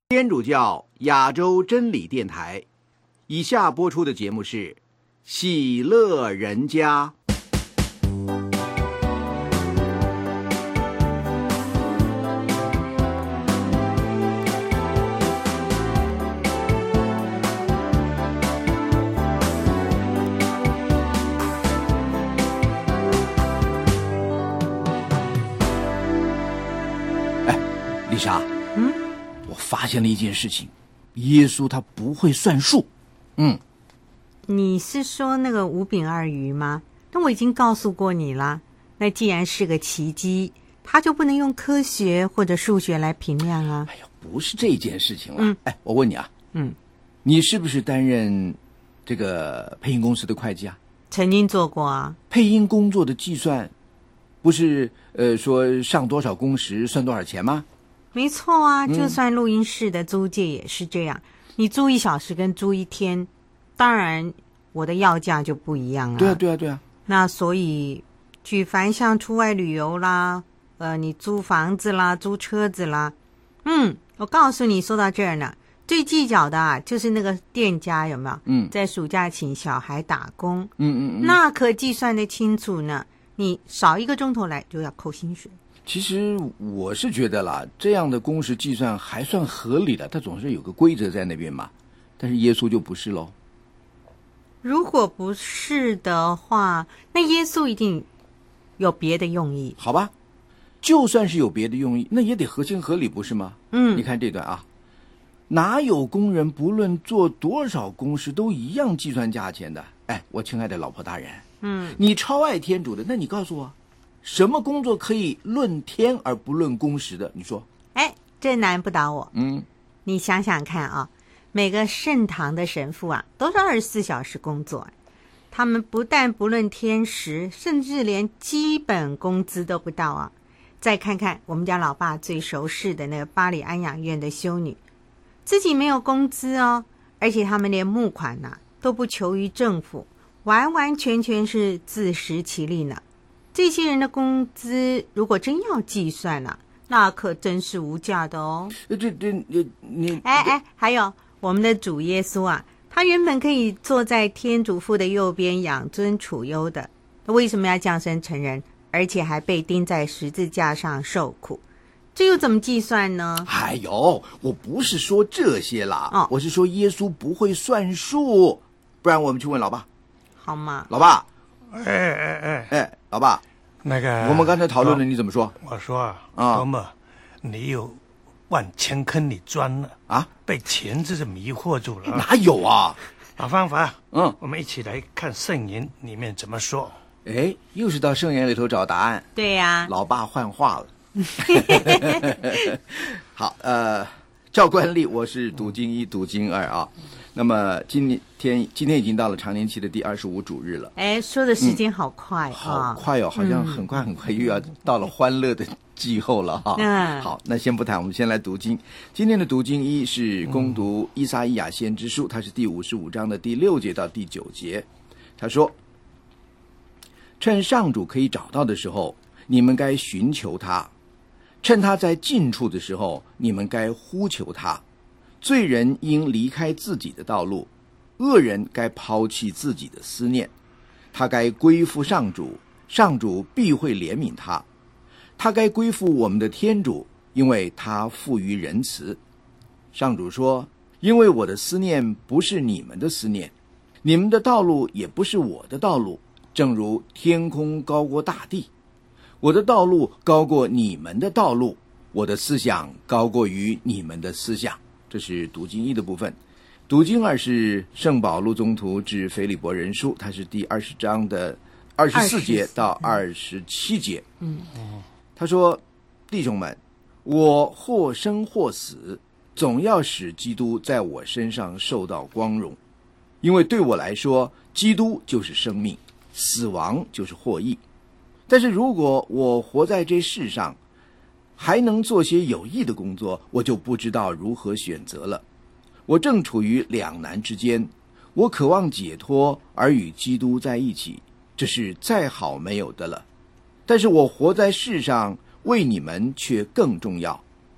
天主教亚洲真理电台，以下播出的节目是喜乐人家。丽莎，我发现了一件事情，耶稣他不会算数。 你是说那个5饼2鱼吗？那我已经告诉过你了。那既然是个奇迹，他就不能用科学或者数学来评量啊。 哎呀，不是这件事情了。我问你啊，你是不是担任这个配音公司的会计啊？ 曾经做过啊。 配音工作的计算，不是说上多少工时算多少钱吗？ 没错啊，就算录音室的租借也是这样，你租1小时跟租1天，当然我的要价就不一样了。 对啊。 那所以举凡像出外旅游啦，你租房子啦，租车子啦，我告诉你，说到这儿呢，最计较的啊，就是那个店家有没有？在暑假请小孩打工，那可计算得清楚呢。你少1个钟头来就要扣薪水。 其实我是觉得啦，这样的工时计算还算合理的，它总是有个规则在那边嘛。但是耶稣就不是咯。 如果不是的话，那耶稣一定有别的用意。 好吧，就算是有别的用意，那也得合情合理，不是吗？你看这段啊，哪有工人不论做多少工时都一样计算价钱的？哎，我亲爱的老婆大人，你超爱天主的，那你告诉我，什么工作可以论天而不论工时的？你说？ 这难不倒我。你想想看啊，每个圣堂的神父啊，都是24小时工作，他们不但不论天时，甚至连基本工资都不到啊。再看看我们家老爸最熟识的那个巴黎安养院的修女，自己没有工资哦，而且他们连募款都不求于政府，完完全全是自食其力呢。这些人的工资如果真要计算那可真是无价的哦。还有我们的主耶稣啊，他原本可以坐在天主父的右边养尊处优的，为什么要降生成人，而且还被钉在十字架上受苦？这又怎么计算呢？ 哎呦，我不是说这些啦，我是说耶稣不会算数，不然我们去问老爸好吗？ 老爸，老爸， 那个我们刚才讨论的你怎么说？ 我说多么你有万千坑你钻了啊，被钱字迷惑住了。 哪有啊？ 老方法，我们一起来看圣言里面怎么说。 又是到圣言里头找答案。 对呀， 老爸换话了。好，照惯例我是读经1读经2啊。那么今天已经到了常年期的第25主日了。 说的时间好快好快哦，好像很快又要到了欢乐的季后了哈。好，那先不谈，我们先来读经。今天的读经1是攻读以撒意亚先知书，它是第55章的第6节到第9节。他说，趁上主可以找到的时候，你们该寻求他；趁他在近处的时候，你们该呼求他。罪人应离开自己的道路，恶人该抛弃自己的思念。他该归附上主，上主必会怜悯他。他该归附我们的天主，因为他富于仁慈。上主说，因为我的思念不是你们的思念，你们的道路也不是我的道路，正如天空高过大地。我的道路高过你们的道路，我的思想高过于你们的思想。这是读经1的部分。读经2是圣保禄宗徒致腓立伯人书，它是第20章的24节到27节。他说，弟兄们，我或生或死，总要使基督在我身上受到光荣，因为对我来说，基督就是生命，死亡就是获益。但是如果我活在这世上，还能做些有益的工作，我就不知道如何选择了。我正处于两难之间，我渴望解脱而与基督在一起，这是再好没有的了。但是我活在世上，为你们却更重要，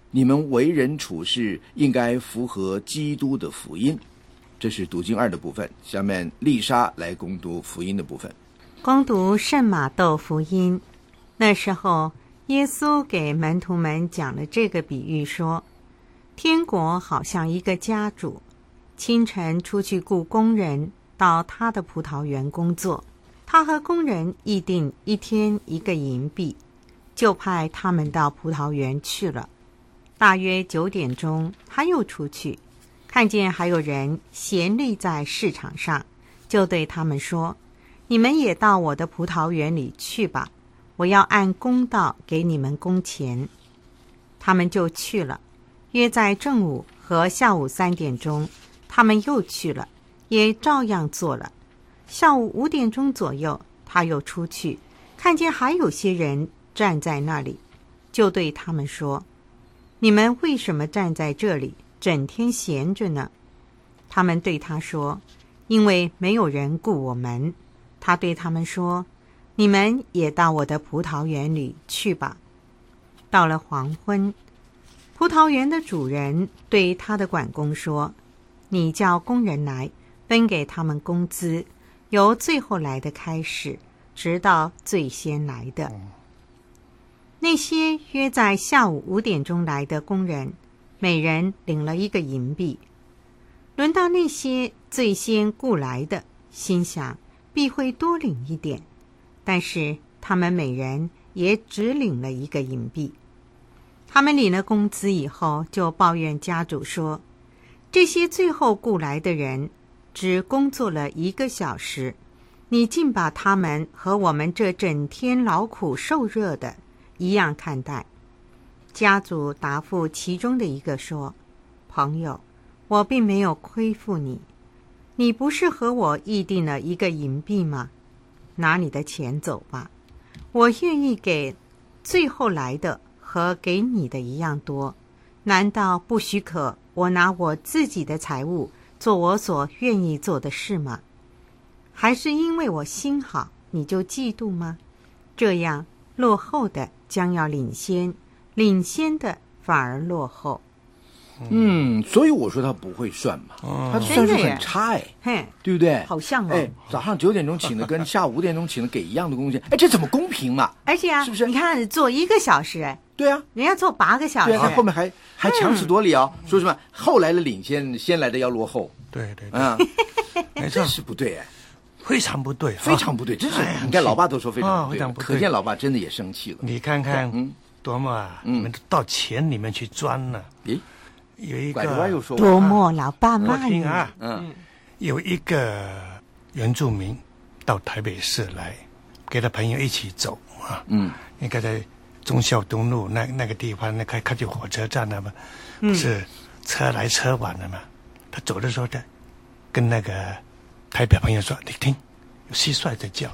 你们为人处事应该符合基督的福音。这是读经2的部分，下面丽莎来攻读福音的部分。 攻读圣马窦福音。那时候耶稣给门徒们讲了这个比喻，说天国好像一个家主，清晨出去雇工人到他的葡萄园工作，他和工人议定一天1个银币，就派他们到葡萄园去了。大约9点钟，他又出去，看见还有人闲立在市场上，就对他们说，你们也到我的葡萄园里去吧，我要按公道给你们工钱。他们就去了，约在正午和下午3点钟，他们又去了，也照样做了。下午5点钟左右，他又出去，看见还有些人站在那里，就对他们说，你们为什么站在这里，整天闲着呢？他们对他说，因为没有人雇我们。他对他们说，你们也到我的葡萄园里去吧。到了黄昏，葡萄园的主人对他的管工说，你叫工人来，分给他们工资，由最后来的开始，直到最先来的。那些约在下午5点钟来的工人，每人领了1个银币。轮到那些最先雇来的，心想必会多领一点，但是他们每人也只领了1个银币。他们领了工资以后，就抱怨家主说，这些最后雇来的人只工作了1个小时，你竟把他们和我们这整天劳苦受热的一样看待。家主答复其中的一个说，朋友，我并没有亏负你，你不是和我议定了1个银币吗？拿你的钱走吧，我愿意给最后来的和给你的一样多，难道不许可我拿我自己的财物做我所愿意做的事吗？还是因为我心好，你就嫉妒吗？这样落后的将要领先，领先的反而落后。 所以我说他不会算嘛，他算术很差对不对？ 好像早上9点钟请的跟下午5点钟请的给一样的工钱，这怎么公平嘛？ 而且是不是？ 你看做1个小时， 对啊， 人家做8个小时， 对啊，他后面还强词夺理说什么后来的领先，先来的要落后， 对， 没错，是不对非常不对， 非常不对，真是你看老爸都说非常不对，可见老爸真的也生气了。 你看看，多么你们到钱里面去钻了。有一个多么老爸骂你有一个原住民到台北市来，跟他朋友一起走应该在忠孝东路那个地方，那开去火车站了嘛，不是车来车往的嘛。他走的时候，他跟那个台北朋友说：“你听，有蟋蟀在叫。”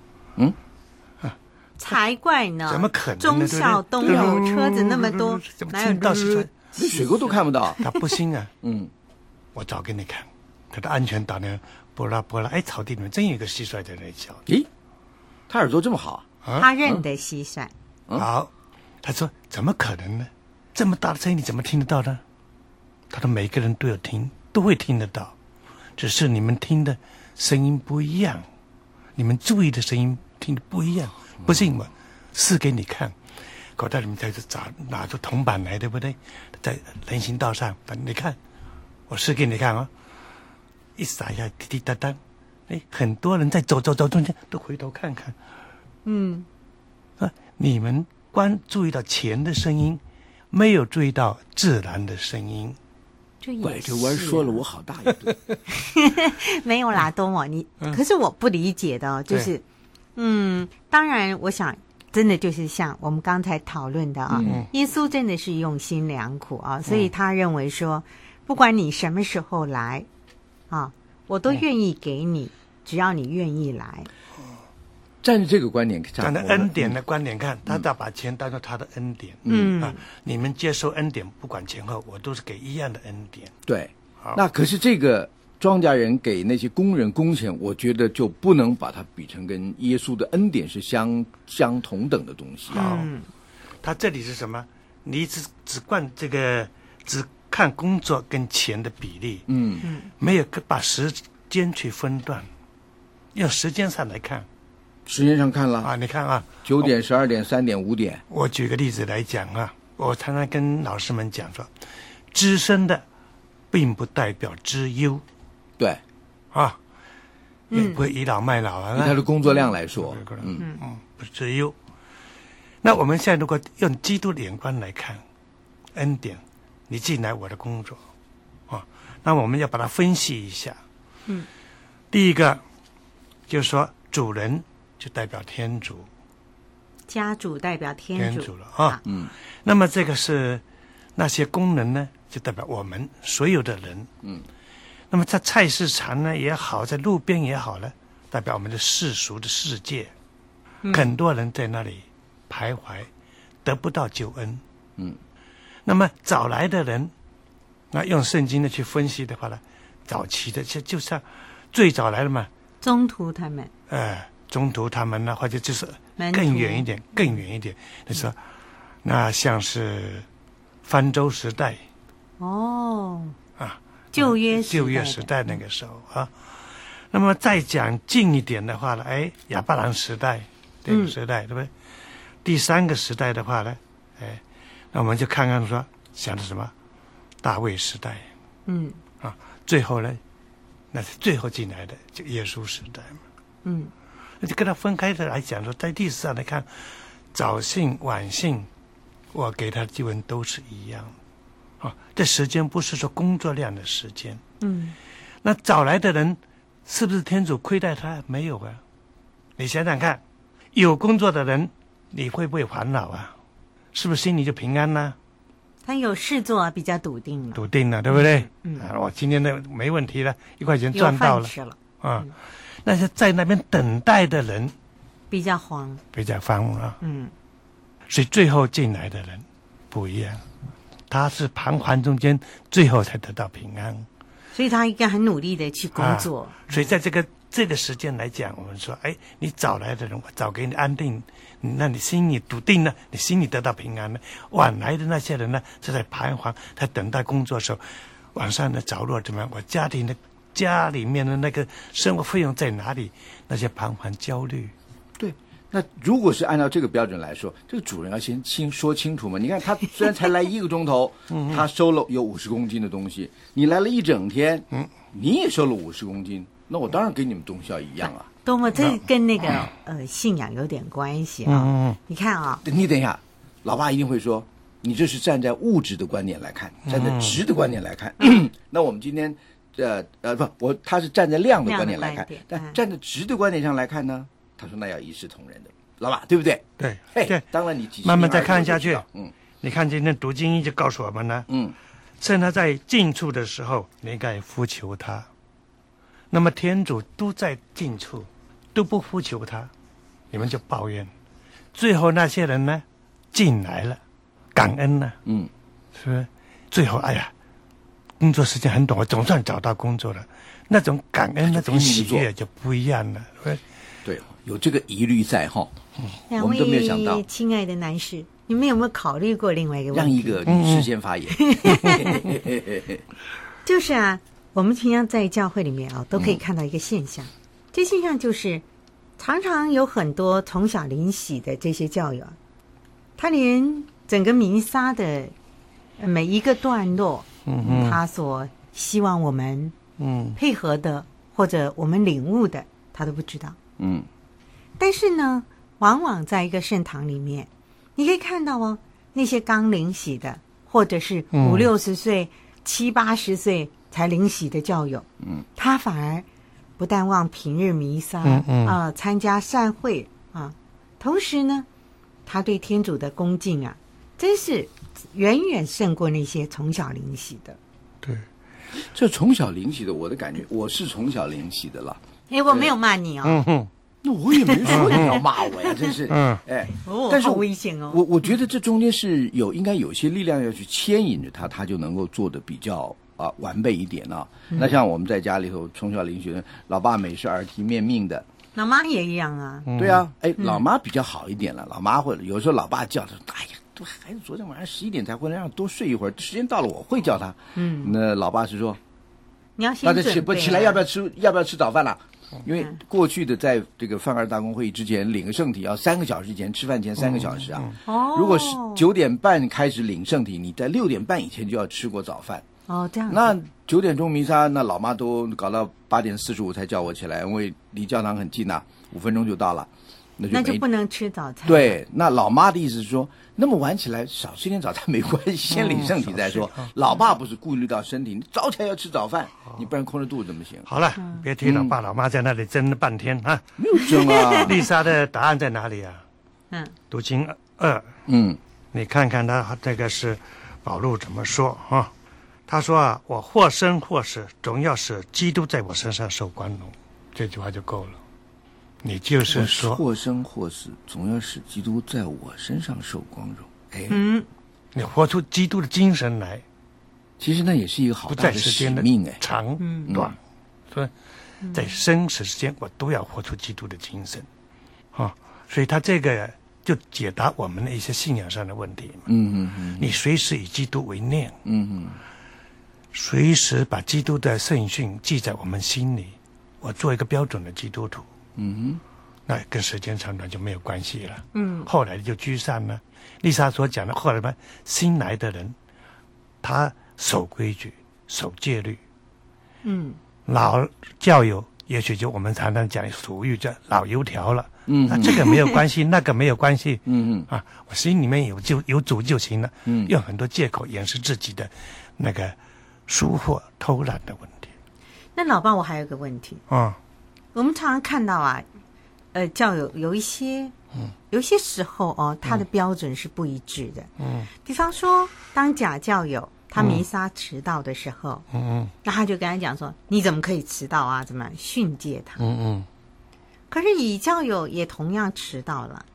才怪呢！ 怎么可能？ 忠孝东路车子那么多， 哪有到蟋蟀？ 水沟都看不到。 他不信啊。我找给你看，他的安全岛呢，波拉，草地里面真有一个蟋蟀在那里叫。 他耳朵这么好他认得蟋蟀。 好，他说怎么可能呢？这么大的声音你怎么听得到呢？他说每个人都有听，都会听得到，只是你们听的声音不一样，你们注意的声音听的不一样。不信我试给你看。口袋里面在拿出铜板来，对不对？在人行道上，你看，我试给你看一撒下滴滴答答，很多人在走中间都回头看看。你们光注意到钱的声音，没有注意到自然的声音。 拐着弯说了我好大一顿。 没有啦，多么你，可是我不理解的就是，当然我想。真的就是像我们刚才讨论的耶稣真的是用心良苦所以他认为说，不管你什么时候来我都愿意给你，只要你愿意来。 站在这个观点， 站在恩典的观点看，他把钱当作他的恩典。你们接受恩典，不管前后，我都是给一样的恩典。 对，那可是这个庄稼人给那些工人工钱，我觉得就不能把它比成跟耶稣的恩典是相同等的东西他这里是什么？ 你只管这个只看工作跟钱的比例，没有把时间去分段，用时间上来看。 时间上看了啊，你看啊 ，9点、12点、3点、5点。 我举个例子来讲啊，我常常跟老师们讲说，资深的并不代表资优， 对， 啊，也不会倚老卖老啊。 以他的工作量来说， 不是资优。那我们现在如果用基督的眼光来看，恩典，你进来我的工作，啊，那我们要把它分析一下。第一个就是说主人就代表天主， 家主代表天主了啊。那么这个是那些工人呢，就代表我们所有的人。那么在菜市场呢也好，在路边也好呢，代表我们的世俗的世界。很多人在那里徘徊，得不到救恩。那么早来的人，那用圣经的去分析的话呢，早期的就像最早来的嘛， 中途他们。 中途他们呢，或者就是更远一点，你说，那像是方舟时代，旧约时代那个时候啊。那么再讲近一点的话呢，亚伯兰时代这个时代，对不对？第3个时代的话呢，那我们就看看说想的什么，大卫时代，最后呢，那是最后进来的就耶稣时代嘛，那就跟他分开的来讲说，在历史上来看，早信晚信，我给他的经文都是一样的，这时间不是说工作量的时间，那早来的人是不是天主亏待他？没有啊，你想想看，有工作的人，你会不会烦恼啊？是不是心里就平安呢？ 他有事做，比较笃定了，对不对？我今天的没问题了，1块钱赚到了， 有饭吃了啊。那些在那边等待的人比较慌啊。所以最后进来的人不一样，他是彷徨中间，最后才得到平安。 所以他应该很努力的去工作。 所以在这个时间来讲，我们说，你早来的人，我早给你安定，那你心里笃定了，你心里得到平安了。晚来的那些人呢，是在彷徨，在等待工作的时候，晚上的着落怎么样？我家里面的那个生活费用在哪里？那些彷徨焦虑。 对，那如果是按照这个标准来说，这个主人要先说清楚嘛。你看他虽然才来1个钟头，他收了有50公斤的东西，你来了1整天，你也收了50公斤，那我当然给你们东西要一样啊。 多么，这跟那个信仰有点关系啊。你看啊， 你等一下，老爸一定会说，你这是站在物质的观点来看，站在值的观点来看。那我们今天。他是站在量的观点来看，但站在值的观点上来看呢，他说那要一视同仁的，老爸对不对？ 对， 当然你慢慢再看下去，你看今天读经义就告诉我们呢，趁他在近处的时候，你应该呼求他。那么天主都在近处，都不呼求他，你们就抱怨。最后那些人呢，进来了，感恩呢，是不是？最后工作时间很短，我总算找到工作了，那种感恩、那种喜悦就不一样了。 对，有这个疑虑在哈。 我们都没有想到。亲爱的男士，你们有没有考虑过另外一个问题？ 让一个女士先发言。 就是我们平常在教会里面都可以看到一个现象，这现象就是常常有很多从小领洗的这些教友，他连整个弥撒的每一个段落。他所希望我们配合的或者我们领悟的，他都不知道。但是呢，往往在一个圣堂里面，你可以看到那些刚领洗的，或者是50、60岁、70、80岁才领洗的教友，他反而不但忘平日弥撒参加善会同时呢，他对天主的恭敬真是远远胜过那些从小领洗的。 对， 这从小领洗的，我的感觉，我是从小领洗的了。 我没有骂你那我也没说你要骂我呀，真是。但是好危险我觉得这中间是应该有些力量要去牵引着他就能够做的比较完备一点啊。那像我们在家里头从小领洗的，老爸每是耳提面命的。 老妈也一样啊。 对啊，老妈比较好一点了。老妈会有时候老爸叫他， 这孩子昨天晚上11点才回来，让多睡一会儿，时间到了我会叫他。那老爸是说， 你要先准备起来要不要吃早饭了？因为过去的在这个泛二大公会议之前领个圣体要3个小时以前，吃饭前3个小时啊。如果是9点半开始领圣体，你在6点半以前就要吃过早饭。 这样。 那9点钟弥撒，那老妈都搞到8点45才叫我起来，因为离教堂很近呐，5分钟就到了。 那就不能吃早餐。 对，那老妈的意思是说，那么晚起来少吃点早餐没关系，先领圣体再说。老爸不是顾虑到身体，你早起来要吃早饭，你不然空着肚子怎么行？ 好了，别提老爸老妈在那里争了半天啊， 没有争啊。 丽莎的答案在哪里啊？读经2，你看看他这个是保禄怎么说啊？他说啊，我或生或死，总要使基督在我身上受光荣，这句话就够了。你就是说， 或生或死，总要使基督在我身上受光荣。 你活出基督的精神来， 其实那也是一个好大的使命长短，所以在生死之间，我都要活出基督的精神啊。所以他这个就解答我们的一些信仰上的问题嘛。你随时以基督为念，随时把基督的圣训记在我们心里。我做一个标准的基督徒。那跟时间长短就没有关系了。后来就居上了。丽莎所讲的，后来呢，新来的人，他守规矩，守戒律。老教友也许就我们常常讲俗语叫老油条了。这个没有关系，那个没有关系。我心里面有主就行了。用很多借口掩饰自己的那个疏忽偷懒的问题。 那老爸，我还有个问题。我们常常看到啊，教友有一些时候他的标准是不一致的。比方说，当假教友他弥撒迟到的时候，那他就跟他讲说：“你怎么可以迟到啊？怎么训诫他？”可是乙教友也同样迟到了。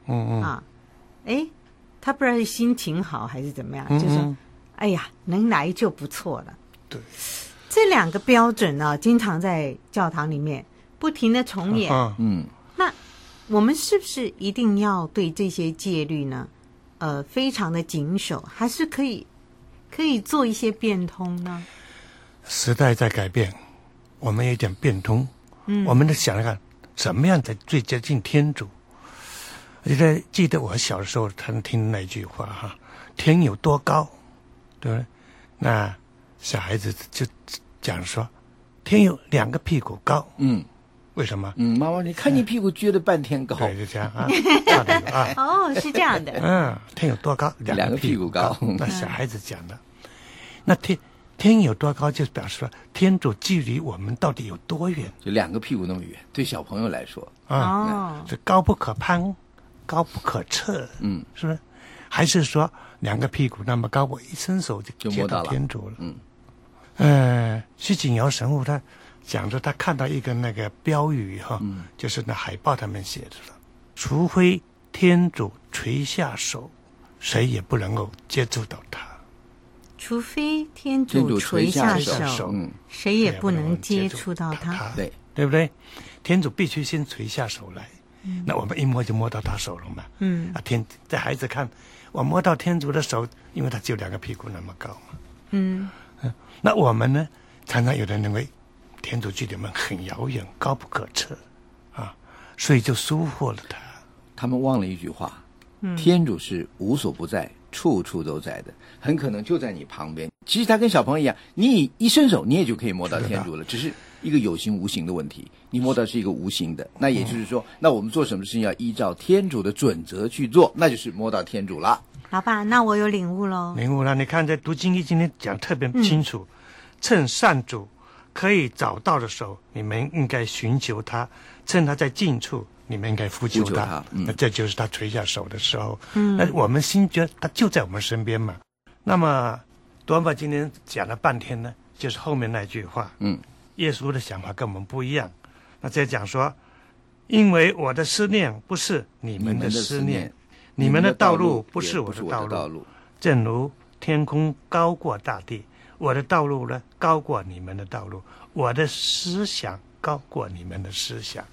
他不知道是心情好还是怎么样，就说：“哎呀，能来就不错了。” 对， 这2个标准呢，经常在教堂里面不停的重演。那我们是不是一定要对这些戒律呢，非常的谨守，还是可以做一些变通呢？ 时代在改变，我们有点变通。我们得想想怎么样才最接近天主。我记得我小的时候常听那句话哈，天有多高，对不对？那小孩子就讲说，天有2个屁股高。为什么？ 妈妈，你看你屁股撅了半天高。 对，就这样啊。 是这样的。 天有多高？2个屁股高。那小孩子讲的，那天有多高，就表示说天主距离我们到底有多远？ 就2个屁股那么远，对小朋友来说是高不可攀，高不可测。是不是？还是说2个屁股那么高，我一伸手就接到天主了？徐景尧神父他讲着，他看到一个那个标语就是那海报上面写着了：除非天主垂下手，谁也不能够接触到他。 除非天主垂下手，谁也不能接触到他。 对不对？天主必须先垂下手来，那我们一摸就摸到他手了嘛。在孩子看，我摸到天主的手，因为他只有2个屁股那么高嘛。那我们呢，常常有人认为天主距离我们很遥远，高不可测所以就疏忽了他。 他们忘了一句话，天主是无所不在，处处都在的，很可能就在你旁边。其实他跟小朋友一样，你一伸手，你也就可以摸到天主了，只是一个有形无形的问题。你摸到是一个无形的，那也就是说，那我们做什么事情要依照天主的准则去做，那就是摸到天主了。 老爸，那我有领悟喽。 领悟了，你看在读经义今天讲特别清楚，趁善主可以找到的时候，你们应该寻求他；趁他在近处，你们应该呼求他。那这就是他垂下手的时候。那我们心觉得他就在我们身边嘛。那么多巴今天讲了半天呢，就是后面那句话。耶稣的想法跟我们不一样。那在讲说，因为我的思念不是你们的思念，你们的道路不是我的道路，正如天空高过大地，我的道路呢高过你们的道路，我的思想高过你们的思想。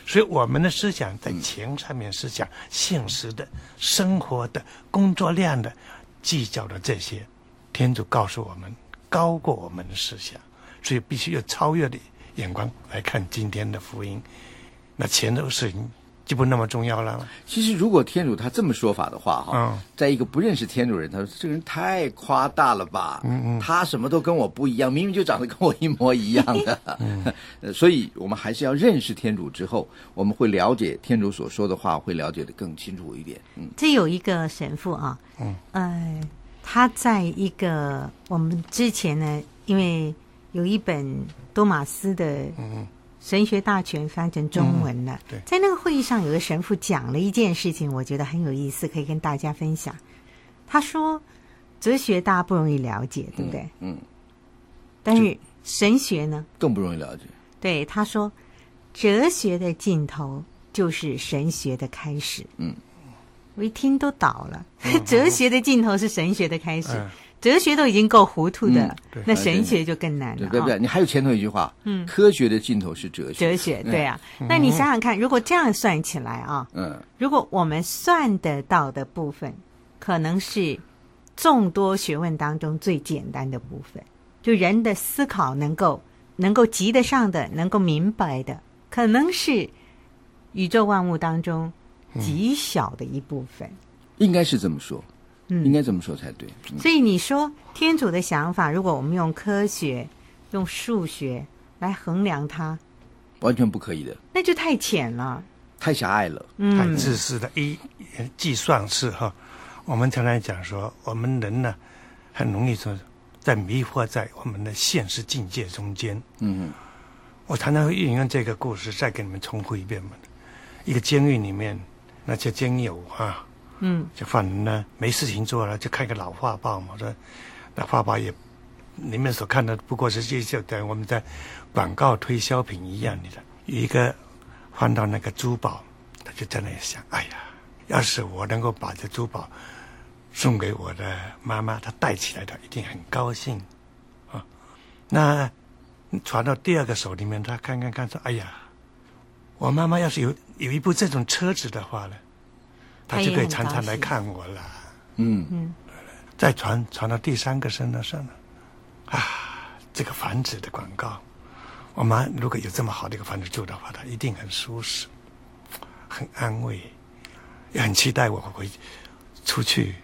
所以我们的思想在钱上面是讲现实的、生活的、工作量的，计较的这些，天主告诉我们高过我们的思想，所以必须有超越的眼光来看今天的福音。那钱的事情就不那么重要了。 其实如果天主他这么说法的话哈，在一个不认识天主人，他说这个人太夸大了吧，他什么都跟我不一样，明明就长得跟我一模一样的。所以我们还是要认识天主之后，我们会了解天主所说的话，会了解得更清楚一点。 这有一个神父啊，他在一个我们之前呢，因为有一本多马斯的神学大全翻成中文了，在那个会议上有个神父讲了一件事情，我觉得很有意思，可以跟大家分享。他说哲学大家不容易了解，对不对？但是神学呢更不容易了解。 对，他说哲学的尽头就是神学的开始。我一听都倒了，哲学的尽头是神学的开始，哲学都已经够糊涂的了，那神学就更难了。 对，你还有前头一句话，科学的尽头是哲学。 哲学，对啊。那你想想看，如果这样算起来啊，如果我们算得到的部分，可能是众多学问当中最简单的部分，就人的思考能够及得上的，能够明白的，可能是宇宙万物当中极小的一部分。 应该是这么说。应该这么说才对。 所以你说天主的想法，如果我们用科学、用数学来衡量它， 完全不可以的， 那就太浅了， 太狭隘了， 太自私的计算式哈。我们常常讲说，我们人呢，很容易说在迷惑在我们的现实境界中间。我常常会引用这个故事，再给你们重复一遍嘛。一个监狱里面，那些监友啊。就犯人呢没事情做了，就看个老画报嘛。说那画报也，你们所看的不过是就等我们在广告推销品一样的。有一个翻到那个珠宝，他就在那里想：哎呀，要是我能够把这珠宝送给我的妈妈，她戴起来的一定很高兴啊。那传到第二个手里面，他看说：哎呀，我妈妈要是有一部这种车子的话呢，他就可以常常来看我了。再传到第三个身上了，这个房子的广告，我妈如果有这么好的一个房子住的话，她一定很舒适，很安慰，也很期待我会出去。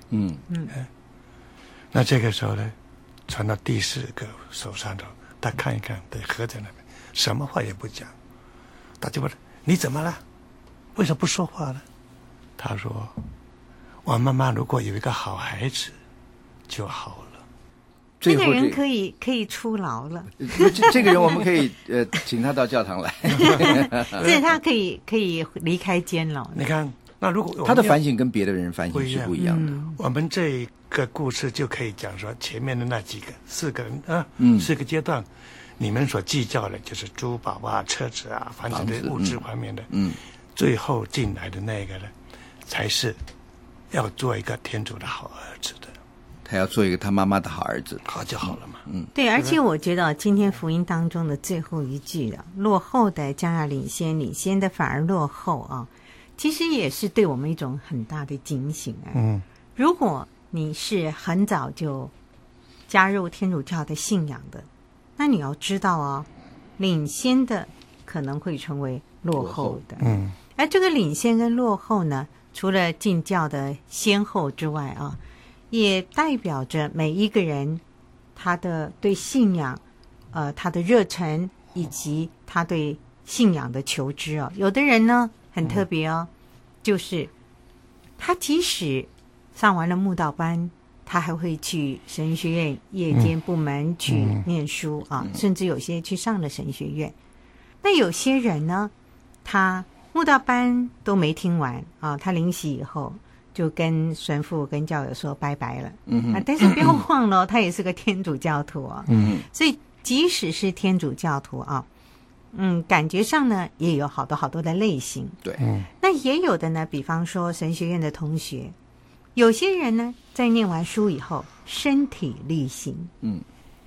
那这个时候呢，传到第四个手上头，他看一看，对，合在那边，什么话也不讲。他就问：你怎么了？为什么不说话呢？他说：我妈妈如果有一个好孩子就好了。 这个人可以出牢了。 这个人我们可以请他到教堂来。 对，他可以离开监牢。 你看，那如果他的反省跟别的人反省是不一样的。 我们这个故事就可以讲说，前面的那几个4个人4个阶段，你们所计较的就是珠宝啊、车子啊、房子的物质方面的。最后进来的那个呢，才是要做一个天主的好儿子的。 他要做一个他妈妈的好儿子， 好就好了嘛。 对，而且我觉得今天福音当中的最后一句落后的将要领先，领先的反而落后啊，其实也是对我们一种很大的警醒。如果你是很早就加入天主教的信仰的，那你要知道领先的可能会成为落后的。而这个领先跟落后呢，除了进教的先后之外也代表着每一个人他的对信仰他的热忱以及他对信仰的求知有的人呢很特别就是他即使上完了慕道班，他还会去神学院夜间部门去念书甚至有些去上了神学院。那有些人呢，他慕道班都没听完他临洗以后就跟神父跟教友说拜拜了。但是不要忘了他也是个天主教徒所以即使是天主教徒感觉上呢也有好多的类型。 对， 那也有的呢，比方说神学院的同学，有些人呢在念完书以后身体力行。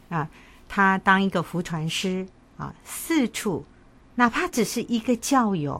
他当一个福传师四处哪怕只是一个教友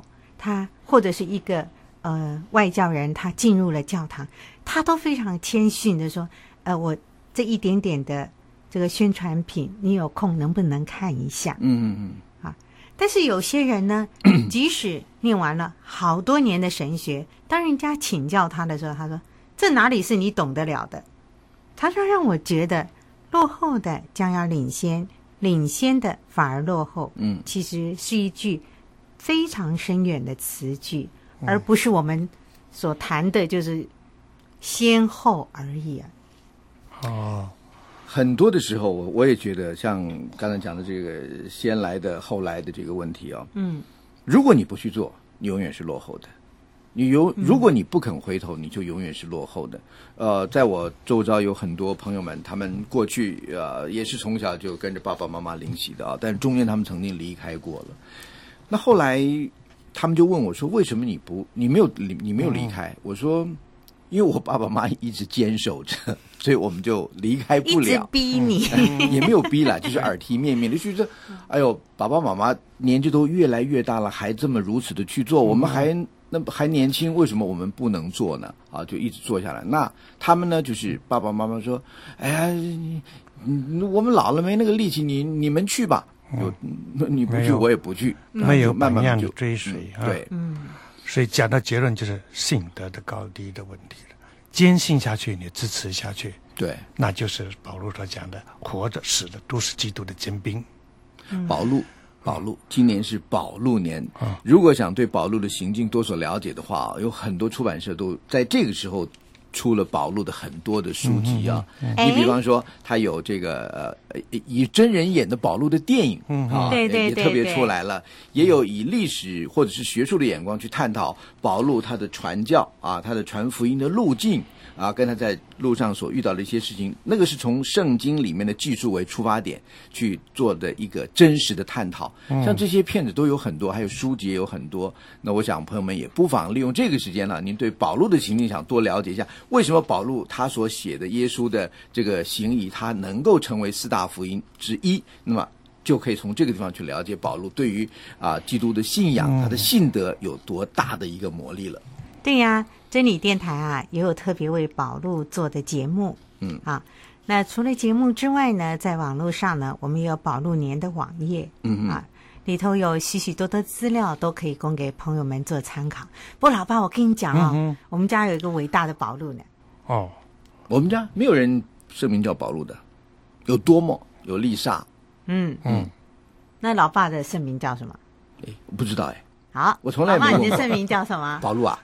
他或者是一个外教人，他进入了教堂，他都非常谦逊的说，我这一点点的这个宣传品，你有空能不能看一下？但是有些人呢，即使念完了好多年的神学，当人家请教他的时候，他说这哪里是你懂得了的？他说让我觉得落后的将要领先，领先的反而落后。其实是一句非常深远的词句，而不是我们所谈的就是先后而已啊。 很多的时候我也觉得像刚才讲的这个先来的后来的这个问题啊，如果你不去做，你永远是落后的。如果你不肯回头，你就永远是落后的。在我周遭有很多朋友们，他们过去也是从小就跟着爸爸妈妈领洗的啊，但是中间他们曾经离开过了。那后来他们就问我说：“为什么你没有离开？”我说：“因为我爸爸妈妈一直坚守着，所以我们就离开不了。” 一直逼你， 也没有逼啦，就是耳提面命的，就觉得，哎呦，爸爸妈妈年纪都越来越大了，还这么如此的去做，我们还年轻，为什么我们不能做呢？啊，就一直做下来。那他们呢，就是爸爸妈妈说，哎呀，我们老了没那个力气，你们去吧。你不去，我也不去， 没有慢慢的追随。 对， 所以讲到结论就是信德的高低的问题了。坚信下去，你支持下去， 对， 那就是保罗所讲的，活着死的都是基督的精兵。保禄，今年是保禄年。如果想对保禄的行径多所了解的话，有很多出版社都在这个时候出了保禄的很多的书籍啊。你比方说，他有这个以真人演的保禄的电影对， 也特别出来了。也有以历史或者是学术的眼光去探讨保禄他的传教啊，他的传福音的路径啊，跟他在路上所遇到的一些事情，那个是从圣经里面的技术为出发点去做的一个真实的探讨。像这些片子都有很多，还有书籍也有很多。那我想朋友们也不妨利用这个时间呢，您对保禄的行径想多了解一下，为什么保禄他所写的耶稣的这个行仪，他能够成为四大福音之一，那么就可以从这个地方去了解保禄对于基督的信仰，他的信德有多大的一个魔力了。 对呀，真理电台也有特别为保禄做的节目。那除了节目之外呢，在网络上呢，我们也有保禄年的网页。里头有许许多多资料，都可以供给朋友们做参考。不过老爸，我跟你讲我们家有一个伟大的保禄呢。 我们家没有人圣名叫保禄的，有多默，有丽莎。 那老爸的圣名叫什么？ 不知道好， 我从来没有。 老爸，你的圣名叫什么？ 保禄啊，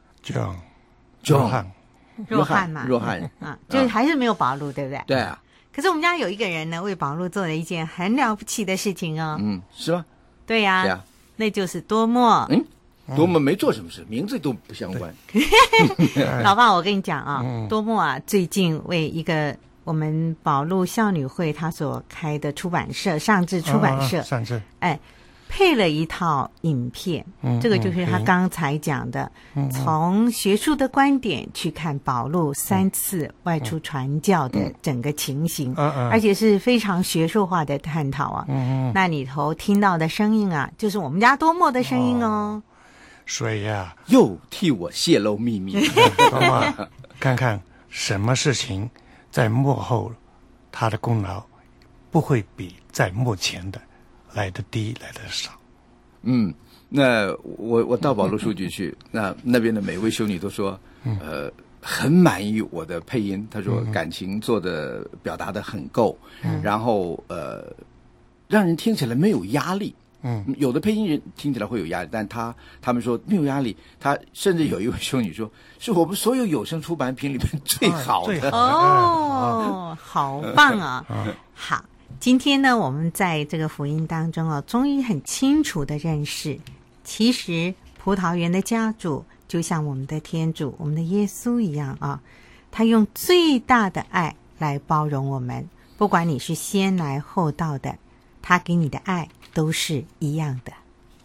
若翰嘛，就还是没有保禄，对不对？ 对啊。 可是我们家有一个人呢，为保禄做了一件很了不起的事情哦。 是吗？ 对呀。 对啊， 那就是多默。 多默没做什么事，名字都不相关。 老爸，我跟你讲多默最近为一个我们保禄孝女会他所开的出版社上智出版社，配了一套影片。这个就是他刚才讲的，从学术的观点去看保禄3次外出传教的整个情形，而且是非常学术化的探讨那里头听到的声音就是我们家多默的声音哦。 所以又替我泄露秘密。 看看什么事情在幕后他的功劳不会比在幕前的来得低，来得少。 那我到保禄书局去，那边的每位修女都说，很满意我的配音。她说感情做的表达的很够，然后让人听起来没有压力。有的配音人听起来会有压力，但他们说没有压力。他甚至有一位修女说，是我们所有有声出版品里面最好的。 好棒啊！好。今天呢，我们在这个福音当中终于很清楚的认识，其实葡萄园的家主就像我们的天主，我们的耶稣一样他用最大的爱来包容我们，不管你是先来后到的，他给你的爱都是一样的。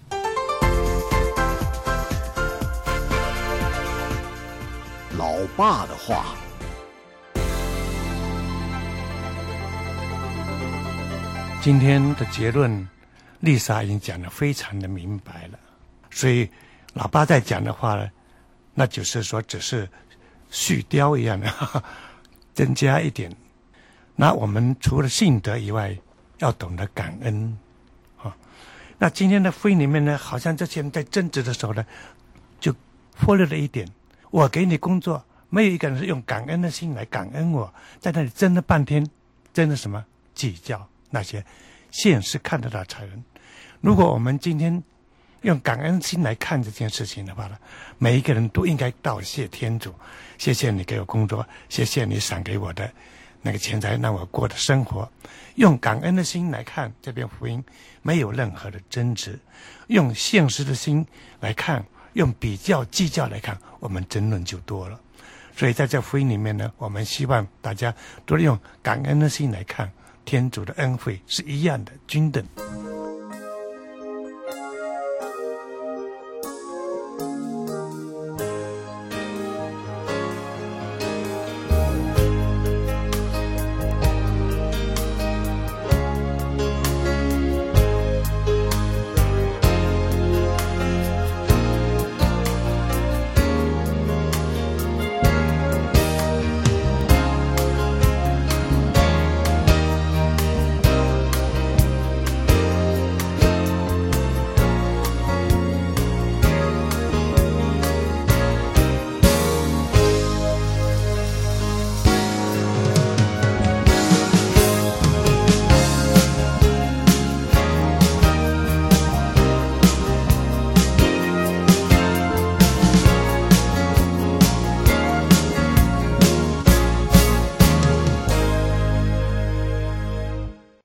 老爸的话。 今天的结论，丽莎已经讲得非常的明白了，所以老爸在讲的话呢，那就是说只是续貂一样的增加一点。那我们除了信德以外，要懂得感恩啊。那今天的福音里面呢，好像这些人在争执的时候呢，就忽略了一点，我给你工作，没有一个人是用感恩的心来感恩我，在那里争了半天，争了什么？计较那些现实看得到财人。如果我们今天用感恩心来看这件事情的话呢，每一个人都应该道谢天主，谢谢你给我工作，谢谢你赏给我的那个钱财，让我过的生活。用感恩的心来看这篇福音，没有任何的争执；用现实的心来看，用比较计较来看，我们争论就多了。所以在这福音里面呢，我们希望大家都用感恩的心来看，天主的恩惠是一样的，均等。